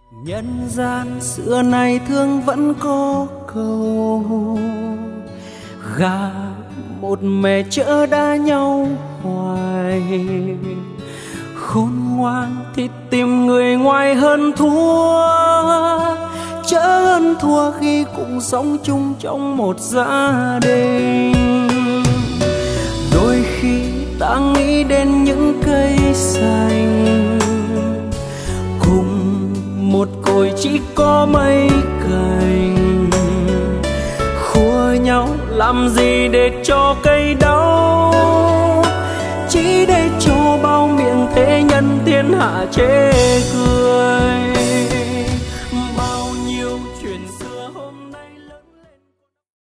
Nhân gian xưa nay thương vẫn có câu, gà một mẹ chở đá nhau hoài. Khôn ngoan thì tìm người ngoài hơn thua, chớ hơn thua khi cùng sống chung trong một gia đình. Đôi khi ta nghĩ đến những cây xanh, cùng một cội chỉ có mấy cành. Khua nhau làm gì để cho cây đau, chỉ để cho bao miệng thế nhân thiên hạ chê cười.